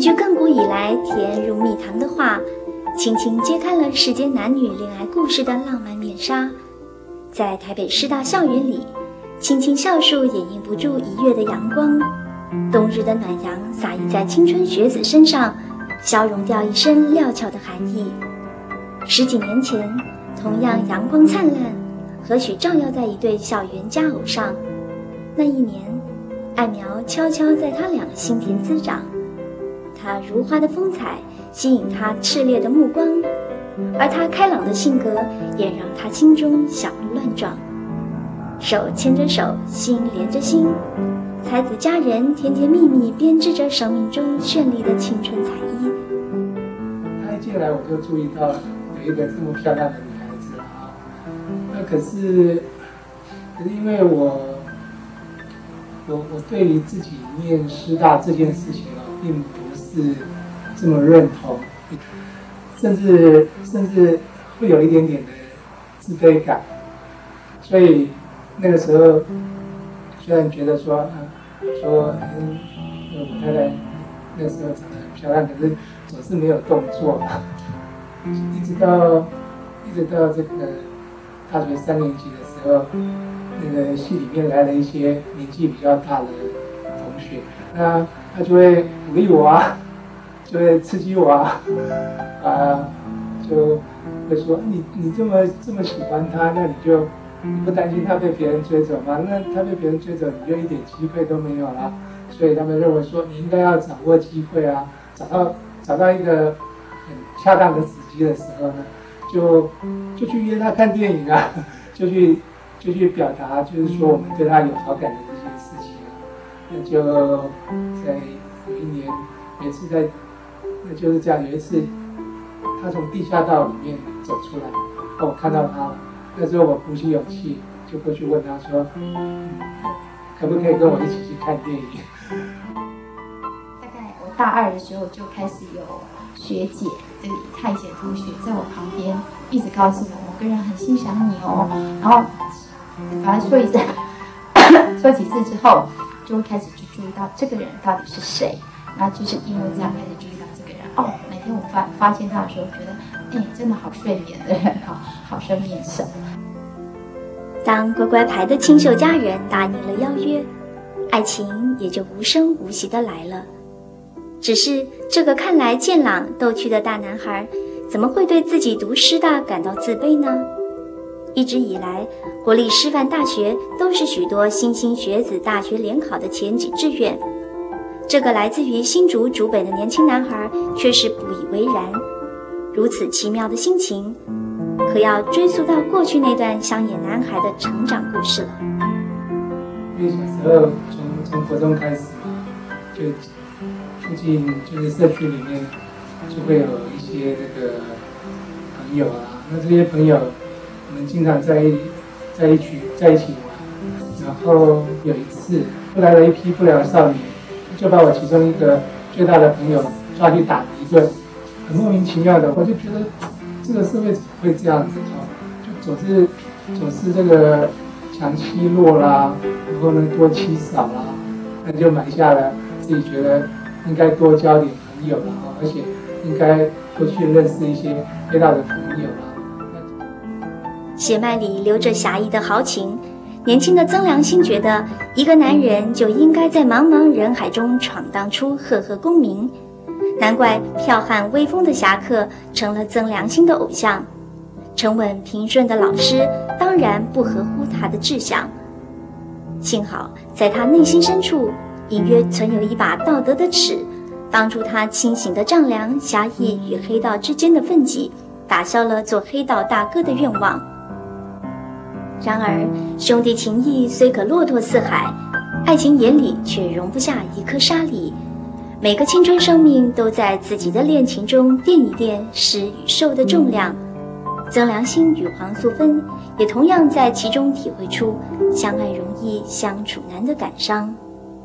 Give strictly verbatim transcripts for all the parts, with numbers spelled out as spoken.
句亘古以来甜如蜜糖的话，轻轻揭开了世间男女恋爱故事的浪漫面纱。在台北师大校园里，青青校树掩映不住一月的阳光，冬日的暖阳洒溢在青春学子身上，消融掉一身料峭的寒意。十几年前，同样阳光灿烂，何许照耀在一对校园佳偶上。那一年，爱苗悄悄在他俩心田滋长，他如花的风采吸引他炽烈的目光，而他开朗的性格也让他心中小鹿乱撞。手牵着手，心连着心，才子佳人甜甜蜜蜜编织着生命中绚丽的青春彩衣。 他一进来我就注意到有一个这么漂亮的女孩子啊，那可是可是因为我我我对于自己念师大这件事情啊，并不是这么认同，甚至甚至会有一点点的自卑感，所以那个时候虽然觉得说啊说嗯我太太那时候长得很漂亮，可是总是没有动作，一直到一直到这个大学三年级的时候，那个系里面来了一些年纪比较大的同学，那他就会鼓励我啊，就会刺激我啊，啊，就会说你你这么这么喜欢他，那你就你不担心他被别人追走吗？那他被别人追走，你就一点机会都没有了。所以他们认为说你应该要掌握机会啊，找到找到一个很恰当的时机的时候呢，就就去约他看电影啊，就去就去表达，就是说我们对他有好感的这些事情啊。那就在有一年，有一次在，那就是这样，有一次他从地下道里面走出来，哦，我看到他了。那时候我鼓起勇气，就过去问他说，嗯，可不可以跟我一起去看电影？ 大概我大二的时候就开始有学姐，这个太姐同学在我旁边一直告诉我某个人很欣赏你哦，然后反正说一次说几次之后，就会开始去注意到这个人到底是谁，然后就是因为这样开始注意到这个人。哦，哪天我发发现他的时候，觉得哎，真的好顺眼的人，好好生面生。 当乖乖牌的清秀佳人答应了邀约，爱情也就无声无息地来了。只是这个看来健朗逗趣的大男孩，怎么会对自己读师大感到自卑呢？一直以来，国立师范大学都是许多新兴学子大学联考的前几志愿。这个来自于新竹竹北的年轻男孩却是不以为然。如此奇妙的心情，可要追溯到过去那段乡野男孩的成长故事了。 因为小时候从从国中开始嘛，就附近就是社区里面就会有一些那个朋友啊，那这些朋友我们经常在一在一起在一起玩。然后有一次来了一批不良少年，就把我其中一个最大的朋友抓去打了一顿，很莫名其妙的，我就觉得这个社会怎么会这样子哦？就总是总是这个强欺弱啦，然后呢多欺少啦，那就埋下了自己觉得应该多交点朋友啦，而且应该多去认识一些黑道的朋友啦。 血脉里流着侠义的豪情，年轻的曾良兴觉得，一个男人就应该在茫茫人海中闯荡出赫赫功名。难怪剽悍威风的侠客成了曾良兴的偶像，沉稳平顺的老师当然不合乎他的志向。幸好在他内心深处隐约存有一把道德的尺，帮助他清醒地丈量侠义与黑道之间的分歧，打消了做黑道大哥的愿望。然而兄弟情谊虽可骆驼似海，爱情眼里却容不下一颗沙粒。每个青春生命都在自己的恋情中垫一垫施与受的重量。曾良兴与黄素芬也同样在其中体会出相爱容易相处难的感伤。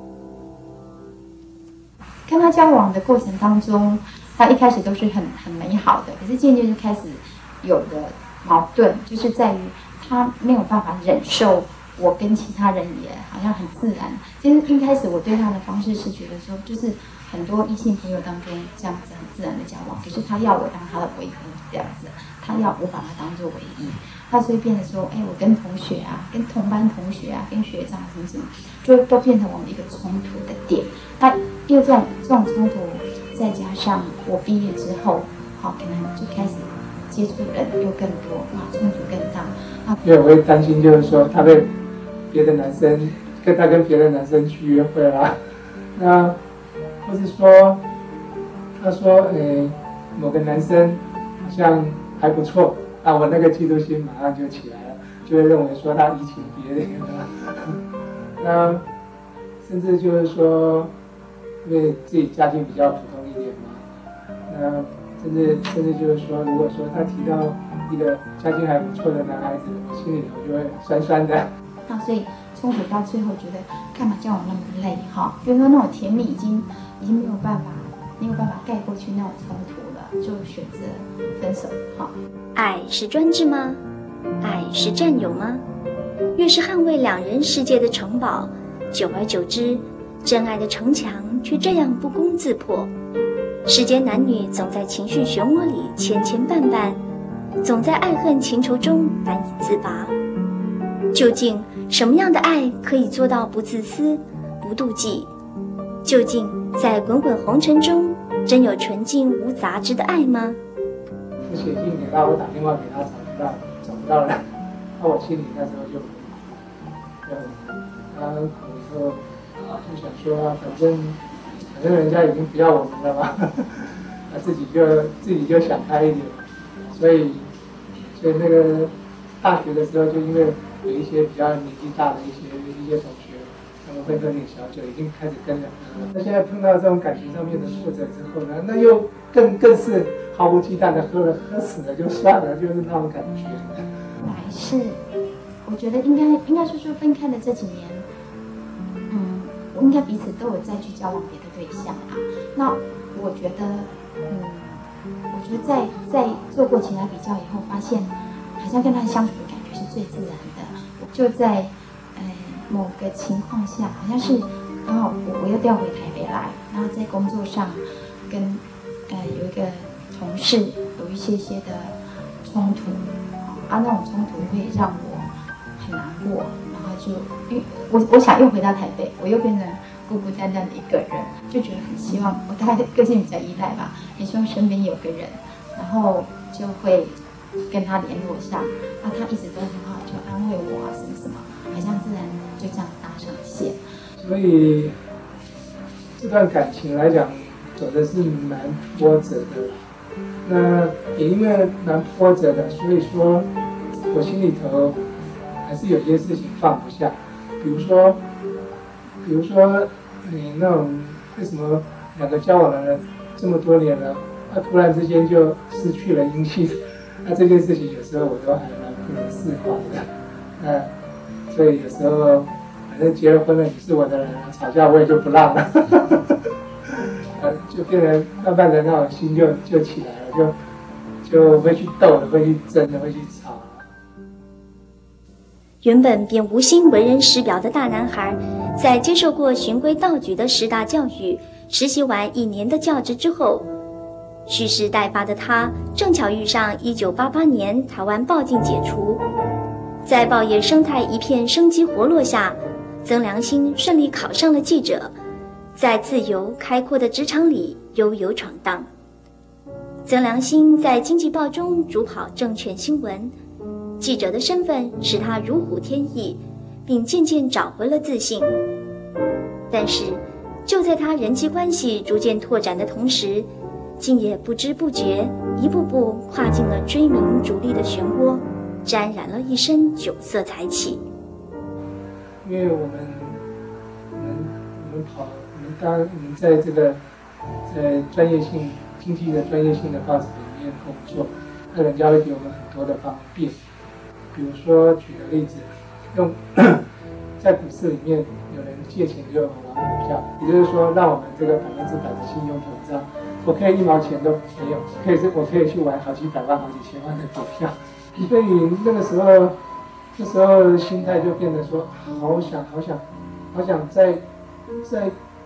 跟他交往的过程当中，他一开始都是很很美好的，可是渐渐就开始有的矛盾，就是在于他没有办法忍受我跟其他人也好像很自然。其实一开始我对他的方式是觉得说，就是很多异性朋友当中这样子很自然的交往，可是他要我当他的唯一这样子，他要我把他当做唯一，他所以变成说，哎，我跟同学啊，跟同班同学啊，跟学长什么什么，就都变成我们一个冲突的点。那因为这种这种冲突，再加上我毕业之后，好，可能就开始接触人又更多，哇，冲突更大。啊， 因为我会担心，就是说他被别的男生跟他跟别的男生去约会啦，那或是说他说，诶，某个男生好像还不错，啊，我那个嫉妒心马上就起来了，就会认为说他移情别恋了。那甚至就是说，因为自己家境比较普通一点嘛，那甚至甚至就是说，如果说他提到一个家境还不错的男孩子，我心里头就会酸酸的。 那所以冲突到最后，觉得干嘛交往那么累哈？比如说那种甜蜜已经已经没有办法没有办法盖过去那种冲突了，就选择分手哈。 爱是专制吗？爱是占有吗？越是捍卫两人世界的城堡，久而久之，真爱的城墙却这样不攻自破。世间男女总在情绪漩涡里牵牵绊绊，总在爱恨情仇中难以自拔。究竟什么样的爱可以做到不自私、不妒忌？究竟在滚滚红尘中，真有纯净无杂质的爱吗？ 我写信给他，我打电话给他，找不到，找不到了。那我心里那时候就很苦，他很苦以后，就想说，反正反正人家已经不要我们了嘛，他自己就自己就想开一点，所以所以那个大学的时候，就因为有一些比较年纪大的一些一些同学，他们会喝点小酒，已经开始跟人喝了。那现在碰到这种感情上面的挫折之后呢，那又更更是毫无忌惮的喝了，喝死了就算了，就是那种感觉。 还是我觉得应该应该是说分开的这几年，嗯，我应该彼此都有再去交往别的对象啊。那我觉得，嗯，我觉得在在做过前来比较以后，发现好像跟他相处的感觉是最自然的。就在呃某个情况下，好像是刚好我我又调回台北来，然后在工作上跟呃有一个同事有一些些的冲突，啊，那种冲突会让我很难过，然后就因为我我想又回到台北，我又变成孤孤单单的一个人，就觉得很希望，我大概个性比较依赖吧，很希望身边有个人，然后就会跟他联络上，那他一直都很好，就安慰我啊什么什么，好像自然就这样搭上线。 所以这段感情来讲，走的是蛮波折的。那也因为蛮波折的，所以说我心里头还是有些事情放不下，比如说，比如说你那种为什么两个交往了这么多年了，他突然之间就失去了音信，那这件事情有时候我都还蛮不能释怀的。那所以有时候反正结了婚了，你是我的人了，吵架我也就不让了。呃，就变成慢慢的那种心就就起来了，就就会去斗了，会去争了，会去吵了。 原本便无心为人师表的大男孩，在接受过循规蹈矩的师大教育，实习完一年的教职之后，蓄势待发的他，正巧遇上一九八八年台湾报禁解除，在报业生态一片生机活络下，曾良兴顺利考上了记者。在自由开阔的职场里悠游闯荡，曾良兴在经济报中主跑证券新闻，记者的身份使他如虎添翼，并渐渐找回了自信。但是，就在他人际关系逐渐拓展的同时，竟也不知不觉一步步跨进了追名逐利的漩涡，沾染了一身酒色财气。 因为我们，我们，我们跑。当我们在这个在专业性经济的专业性的报纸里面工作，那人家会给我们很多的方便。比如说举个例子，用在股市里面有人借钱给我们玩股票，也就是说让我们这个百分之百的信用膨胀，我可以一毛钱都没有，可以是我可以去玩好几百万、好几千万的股票。所以那个时候，那时候心态就变得说，好想好想好想再再。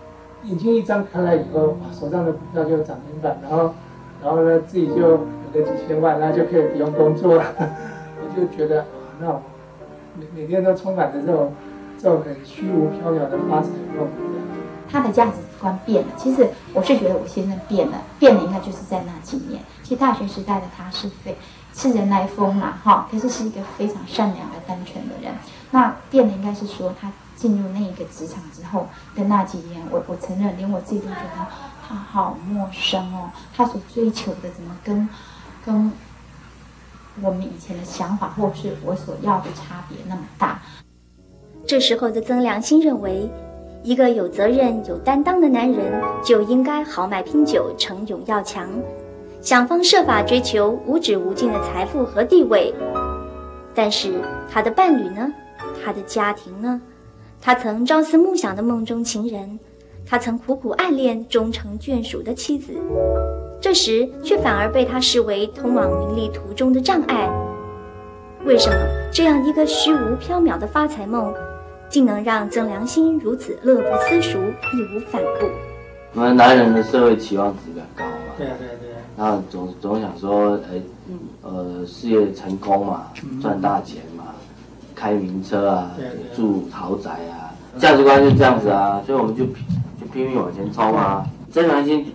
眼睛一张开来以后，手上的股票就涨停板，然后然后呢自己就有个几千万，然后就可以不用工作了。我就觉得啊，那我每每天都充满着这种这种很虚无缥缈的发财梦。 他的价值观变了，其实我是觉得我先生变了，变了应该就是在那几年。其实大学时代的他是非是人来疯嘛，哈，可是是一个非常善良而单纯的人。那变了应该是说他进入那一个职场之后的那几年，我我承认，连我自己都觉得他好陌生哦，他所追求的怎么跟跟我们以前的想法或是我所要的差别那么大。 这时候的曾良兴认为，一个有责任、有担当的男人就应该豪迈拼酒、逞勇要强，想方设法追求无止无尽的财富和地位。但是他的伴侣呢？他的家庭呢？他曾朝思暮想的梦中情人，他曾苦苦爱恋、终成眷属的妻子，这时却反而被他视为通往名利途中的障碍。为什么这样一个虚无缥缈的发财梦，竟能让曾良兴如此乐不思蜀、义无反顾？ 我们男人的社会期望值比较高嘛， 对啊对啊对啊， 然后总总想说，哎，呃，事业成功嘛，赚大钱嘛，开名车啊，住豪宅啊，价值观就这样子啊，所以我们就就拼命往前冲啊。曾良兴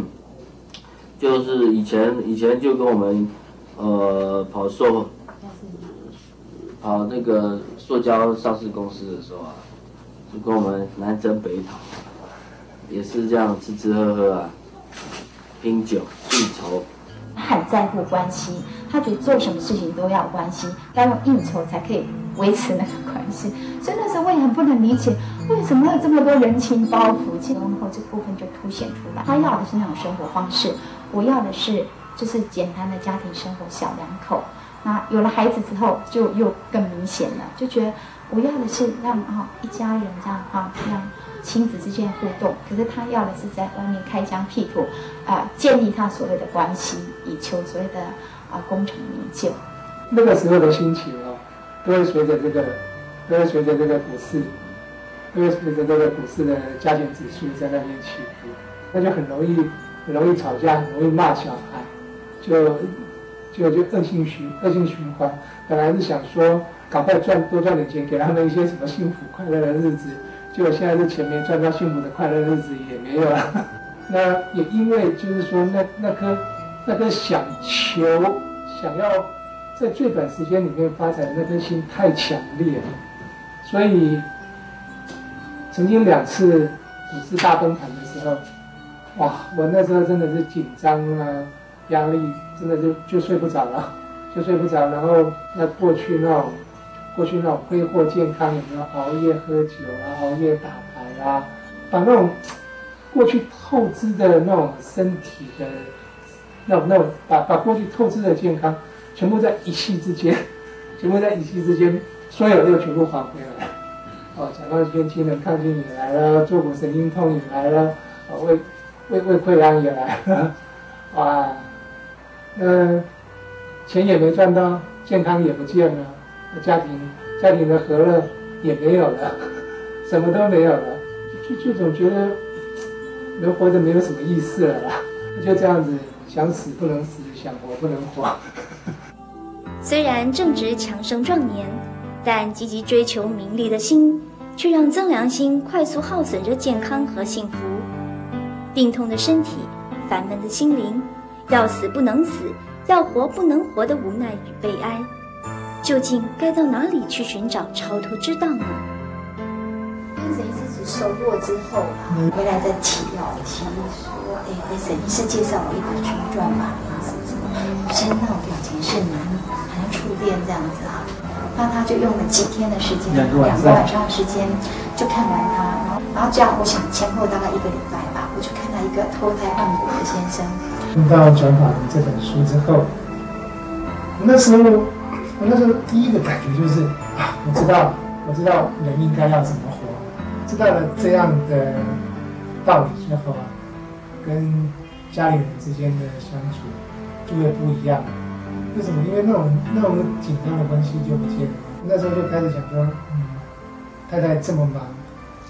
就是以前以前就跟我们呃跑塑跑那个塑胶上市公司的时候啊，就跟我们南征北讨，也是这样吃吃喝喝啊，拼酒应酬。 他很在乎关系，他觉得做什么事情都要关系，要用应酬才可以维持那个关系。所以那时候我也很不能理解，为什么有这么多人情包袱？结婚后这部分就凸显出来。他要的是那种生活方式，我要的是就是简单的家庭生活，小两口。那有了孩子之后，就又更明显了，就觉得我要的是让啊、哦、一家人这样啊，让亲子之间互动。可是他要的是在外面开疆辟土，啊、呃，建立他所谓的关系，以求所谓的啊、呃、功成名就。 那个时候的心情哦，都会随着这个，都会随着这个股市，都会随着这个股市的加权指数在那边起伏，那就很容易很容易吵架，很容易骂小孩，就。就就恶性循恶性循环，本来是想说赶快赚多赚点钱，给他们一些什么幸福快乐的日子，结果现在是钱没赚到，幸福的快乐日子也没有了。那也因为就是说那那颗那颗想求想要在最短时间里面发展的那颗心太强烈了，所以曾经两次股市大崩盘的时候，哇，我那时候真的是紧张啊，压力。真的就就睡不着了，就睡不着。然后那过去那种，过去那种挥霍健康，有没有熬夜喝酒啊，熬夜打牌啊，把那种过去透支的那种身体的，那种那种把把过去透支的健康，全部在一夕之间，全部在一夕之间，所有又全部还回来。哦，甲状腺机能亢进也来了，坐骨神经痛也来了，哦，胃胃胃溃疡也来了，哇！那钱也没赚到，健康也不见了，家庭家庭的和乐也没有了，什么都没有了，就就总觉得人活着没有什么意思了啦，就这样子，想死不能死，想活不能活。 虽然正值强盛壮年，但积极追求名利的心，却让曾良兴快速耗损着健康和幸福。病痛的身体，烦闷的心灵，要死不能死，要活不能活的无奈与悲哀，究竟该到哪里去寻找超脱之道呢？ 跟沈医师只收获之后啊，回来再提哦提说，哎，给沈医师介绍我一本书传法名什么什么，身到表情是您，好像触电这样子啊。那他就用了几天的时间，两个晚上的时间就看完它，然后然后这样，我想前后大概一个礼拜吧，我就看到一个脱胎换骨的先生。 看到《转法轮》这本书之后，我那时候，我那时候第一个感觉就是啊，我知道，我知道人应该要怎么活，知道了这样的道理之后啊，跟家里人之间的相处就会不一样了。为什么？因为那种那种紧张的关系就不见了。那时候就开始想说，嗯，太太这么忙，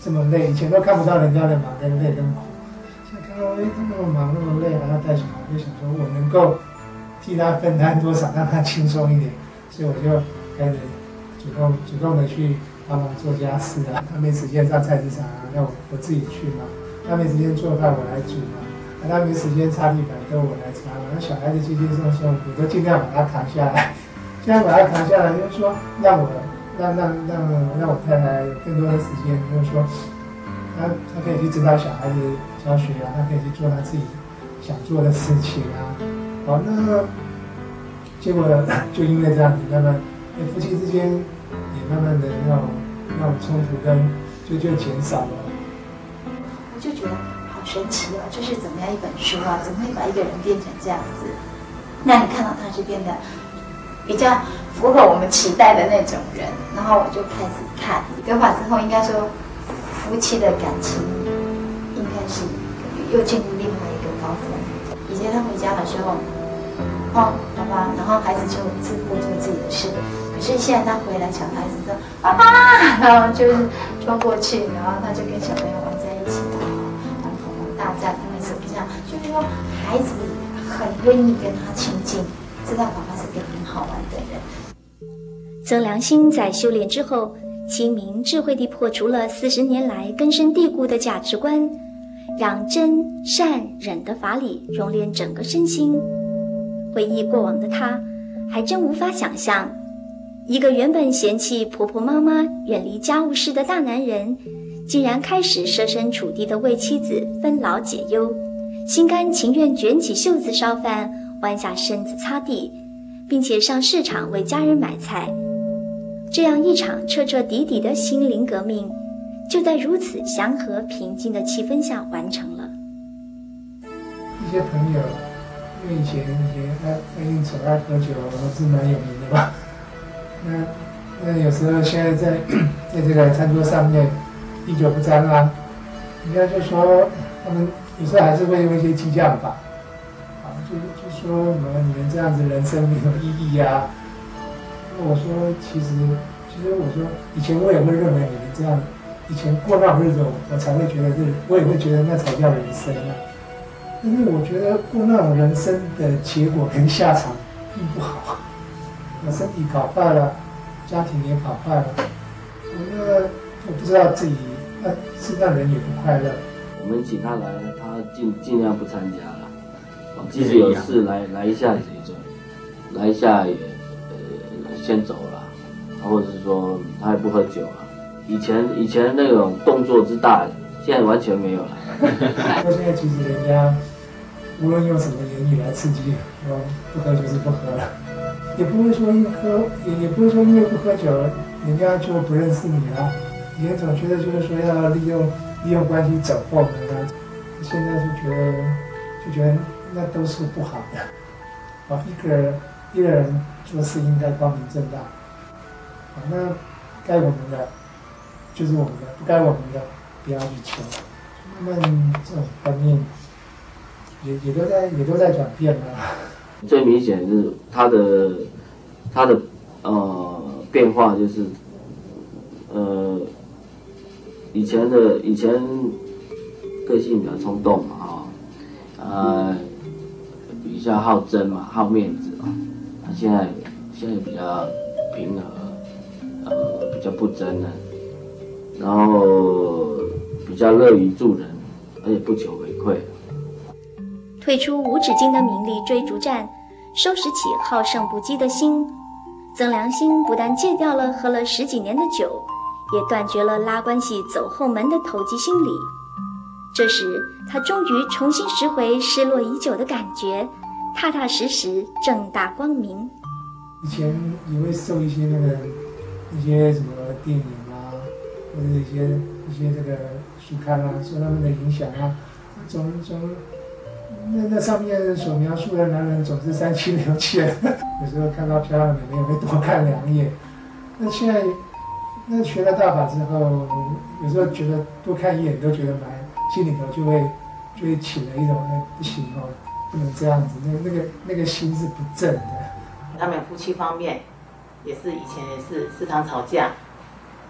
这么累，以前都看不到人家的忙跟累跟苦，现在看到哎他那么忙那么累还要带小孩，就想说我能够替他分担多少，让他轻松一点，所以我就开始主动主动的去帮忙做家事啊。他没时间上菜市场啊，那我我自己去嘛。他没时间做饭我来煮嘛。他没时间擦地板都我来擦嘛。那小孩子轻轻松松，我都尽量把他扛下来。尽量把他扛下来，就是说让我让让让让我太太有更多的时间，就是说他他可以去指导小孩子教学啊，他可以去做他自己想做的事情啊。好，那结果就因为这样子，慢慢夫妻之间也慢慢的那种那种冲突跟就就减少了。 我就觉得好神奇哦，这是怎么样一本书啊？怎么会把一个人变成这样子？那你看到他是变得比较符合我们期待的那种人，然后我就开始看格法之后，应该说夫妻的感情应该是又进入另外一个高峰。以前他回家的时候，哦，爸爸，然后孩子就自顾做自己的事。可是现在他回来，小孩子说爸爸，然后就是冲过去，然后他就跟小朋友玩在一起，然后恐龙大战，因为什么这样？就是说孩子很愿意跟他亲近，知道爸爸是个很好玩的人。 曾良兴在修炼之后，清明智慧地破除了四十年来根深蒂固的价值观，让真善忍的法理熔炼整个身心。回忆过往的他，还真无法想象，一个原本嫌弃婆婆妈妈、远离家务事的大男人，竟然开始设身处地地为妻子分劳解忧，心甘情愿卷起袖子烧饭，弯下身子擦地，并且上市场为家人买菜。这样一场彻彻底底的心灵革命，就在如此祥和平静的气氛下完成了。 一些朋友，因为以前以前爱爱应酬、爱喝酒，是蛮有名的吧？那那有时候现在在在这个餐桌上面滴酒不沾啊，人家就说他们有时候还是会用一些激将法，啊，就就说什么你们这样子人生没有意义啊。那我说其实其实我说以前我也会认为你们这样，以前过那种日子我才会觉得是，我也会觉得那才叫人生啊。但是我觉得过那种人生的结果跟下场并不好，我身体搞坏了，家庭也搞坏了，我那个我不知道自己，那是让人也不快乐。 我们请他来，他尽尽量不参加了，即使有事来来一下子也就来一下也呃先走了，或者是说他也不喝酒了。以前以前那种动作之大，现在完全没有了。 那现在其实人家无论用什么言语来刺激，说不喝就是不喝了，也不会说因喝也也不会说因为不喝酒，人家就不认识你了。以前总觉得就是说要利用利用关系走后门啊，现在就觉得就觉得那都是不好的。啊，一个人一个人做事应该光明正大。啊，那该我们的就是我们的，不该我们的不要去求。慢慢这种观念也也都在也都在转变了。 最明显是他的他的呃变化，就是呃以前的以前个性比较冲动嘛，哈、哦，呃比较好争嘛，好面子嘛。他现在现在比较平和，呃比较不争了，然后比较乐于助人，而且不求回馈。 退出无止境的名利追逐战，收拾起好胜不羁的心。曾良兴不但戒掉了喝了十几年的酒，也断绝了拉关系走后门的投机心理。这时，他终于重新拾回失落已久的感觉，踏踏实实，正大光明。 以前也会受一些那个一些什么电影啊，或者一些一些这个书刊啊，受他们的影响啊，总总那那上面所描述的男人总是三妻六妾，有时候看到漂亮的妹妹会多看两眼。那现在那学了大法之后，有时候觉得多看一眼都觉得蛮，心里头就会就会起了一种哎不行哦，不能这样子，那那个那个心是不正的。 他们夫妻方面也是以前也是时常吵架，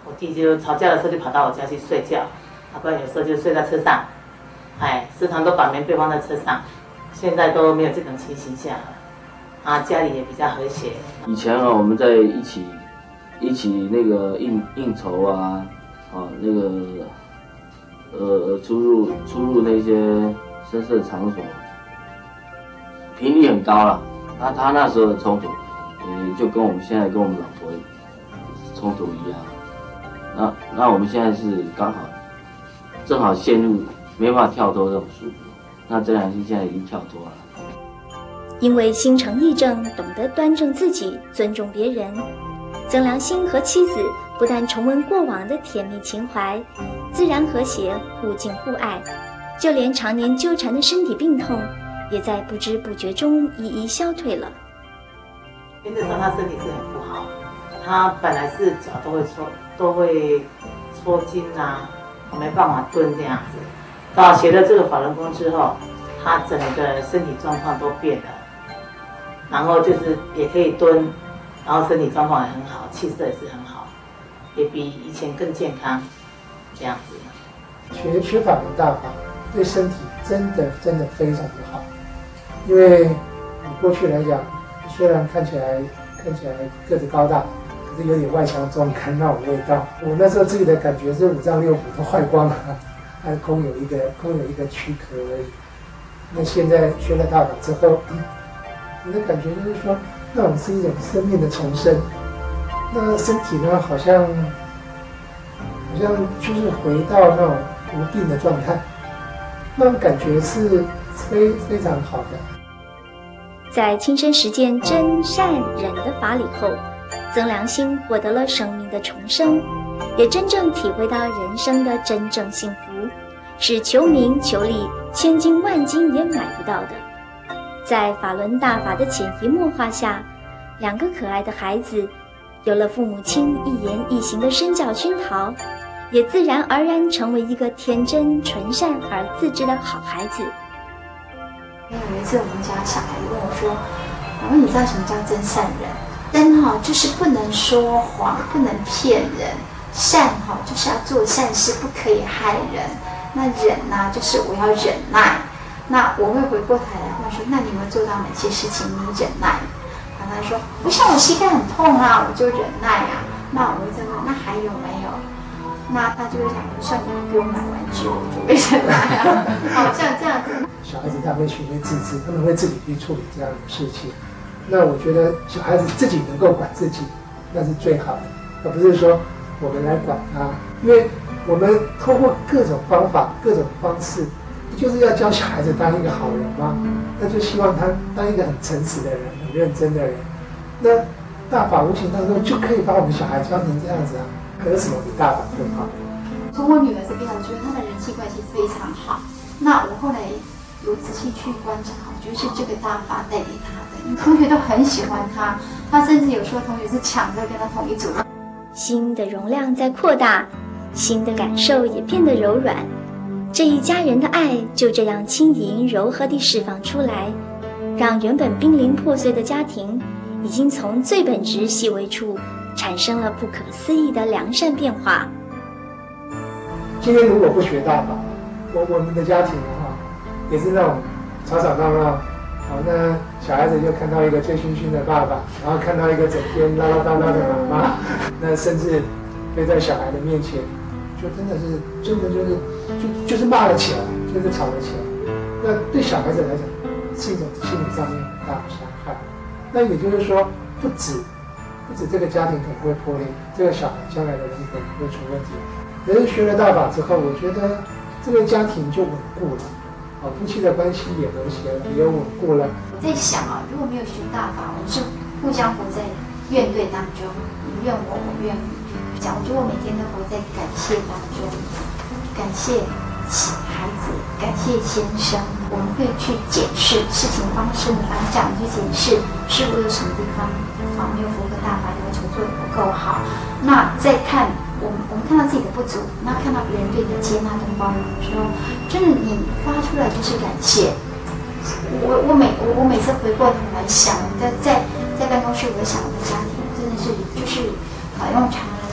我弟就吵架的时候就跑到我家去睡觉，啊，不然有时候就睡在车上，哎，时常都把棉被放在车上。现在都没有这种情形下了，啊，家里也比较和谐。 以前啊，我们在一起一起那个应应酬啊，啊，那个呃出入出入那些深色场所，频率很高了。他他那时候的冲突，呃，就跟我们现在跟我们老婆冲突一样。那那我们现在是刚好正好陷入没办法跳脱这种束缚。那曾良兴现在已经跳脱了。 因为心诚意正，懂得端正自己，尊重别人，曾良兴和妻子不但重温过往的甜蜜情怀，自然和谐，互敬互爱，就连常年纠缠的身体病痛，也在不知不觉中一一消退了。 原则上他身体是很不好，他本来是脚都会抽，都会抽筋啊，没办法蹲这样子。到学了这个法轮功之后，他整个身体状况都变了，然后就是也可以蹲，然后身体状况也很好，气色也是很好，也比以前更健康，这样子。 学学法轮大法对身体真的真的非常的好，因为你过去来讲，虽然看起来看起来个子高大，可是有点外强中干那种味道。我那时候自己的感觉是五脏六腑都坏光了。还空有一个空有一个躯壳而已。那现在学了大法之后，嗯，你的感觉就是说，那种是一种生命的重生。那身体呢，好像好像就是回到那种无病的状态，那种感觉是非非常好的。 在亲身实践真善忍的法理后，曾良兴获得了生命的重生，也真正体会到人生的真正幸福，是求名求利千金万金也买不到的。在法轮大法的潜移默化下，两个可爱的孩子有了父母亲一言一行的身教熏陶，也自然而然成为一个天真纯善而自知的好孩子。 有一次我们家小孩问我说：“我说你知道什么叫真善人？真哈、哦、就是不能说谎，不能骗人；善哈、哦、就是要做善事，不可以害人。那忍呢、啊，就是我要忍耐。那我会回过头来问说：那你有没有做到哪些事情你忍耐？然后他说：不像我膝盖很痛啊，我就忍耐啊。那我就问：那还有没有？那他就会想：像你不给我买玩具，我就会忍耐啊。好像这样子。 小孩子他会学会自制，他们会自己去处理这样的事情。那我觉得小孩子自己能够管自己，那是最好的，而不是说我们来管他。因为我们通过各种方法、各种方式，不就是要教小孩子当一个好人吗？那就希望他当一个很诚实的人、很认真的人。那大法无形当中就可以把我们小孩教成这样子啊，还有什么比大法更好？ 从我女儿这边，我觉得她的人际关系非常好。那我后来有仔细去观察，我觉得是这个大法带给她的，同学都很喜欢她，她甚至有时候同学是抢着跟她同一组。 心的容量在扩大，心的感受也变得柔软，这一家人的爱就这样轻盈柔和地释放出来，让原本濒临破碎的家庭已经从最本质细微处产生了不可思议的良善变化。 今天如果不学大法，我我们的家庭哈、啊，也是那种吵吵闹闹，好，那小孩子就看到一个醉醺醺的爸爸，然后看到一个整天唠唠叨叨的妈妈，那甚至会在小孩的面前，就真的是真的就是就就是骂了起来，就是吵了起来。那对小孩子来讲，是一种心理上面很大的伤害。那也就是说，不止不止这个家庭可能会破裂，这个小孩将来的人格会出问题。可是学了大法之后，我觉得这个家庭就稳固了，啊，夫妻的关系也和谐了，也稳固了。 我在想啊，如果没有学大法，我们是互相活在怨怼当中，你怨我，我怨你。讲，我觉得我每天都活在感谢当中，感谢孩子，感谢先生。我们会去检视事情发生的当下，去检视是不是有什么地方啊没有符合大法要求，做得不够好。那再看。我们我们看到自己的不足，那看到别人对你的接纳跟包容的时候，真的你发出来就是感谢。我我每我我每次回过头来想，在在在办公室，我想我的家庭真的是就是啊用常人来说，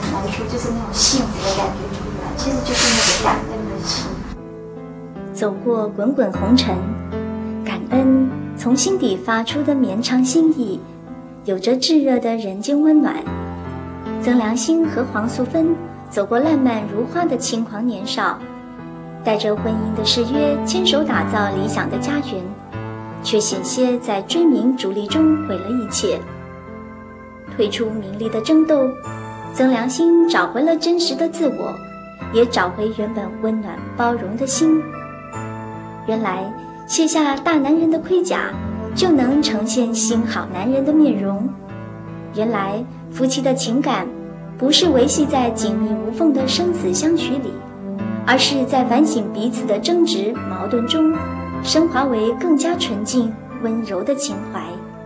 就是那种幸福的感觉出来，其实就是那个感恩的心。 走过滚滚红尘，感恩从心底发出的绵长心意，有着炙热的人间温暖。曾良兴和黄素芬走过烂漫如花的轻狂年少，带着婚姻的誓约，牵手打造理想的家园，却险些在追名逐利中毁了一切。退出名利的争斗，曾良兴找回了真实的自我，也找回原本温暖包容的心。原来卸下大男人的盔甲，就能呈现新好男人的面容。原来夫妻的情感不是维系在紧密无缝的生死相许里，而是在反省彼此的争执矛盾中，升华为更加纯净温柔的情怀。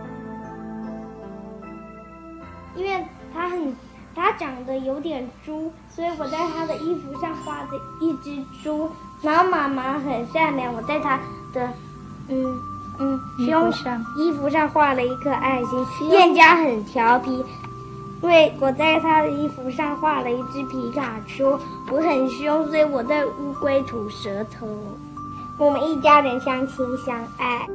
因为他很他长得有点猪，所以我在他的衣服上画着一只猪。然后妈妈很善良，我在他的嗯嗯胸上衣服上画了一颗爱心。店家很调皮，因为我在他的衣服上画了一只皮卡丘。我很凶，所以我在乌龟吐舌头。我们一家人相亲相爱。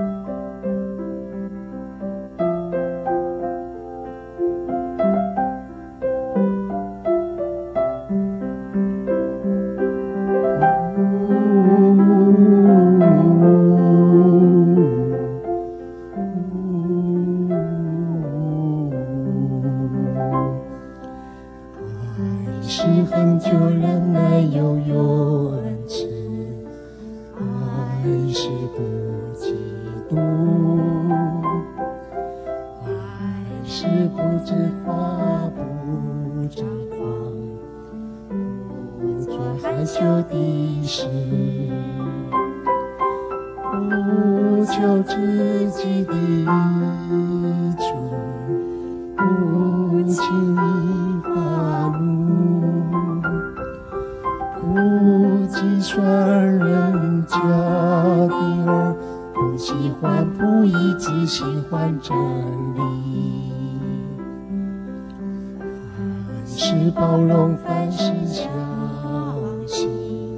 包容，凡事相信，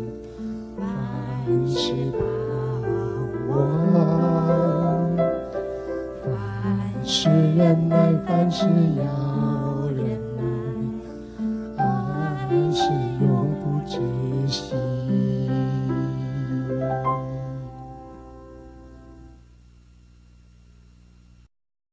凡事盼望，凡事忍耐，凡事要忍耐，爱是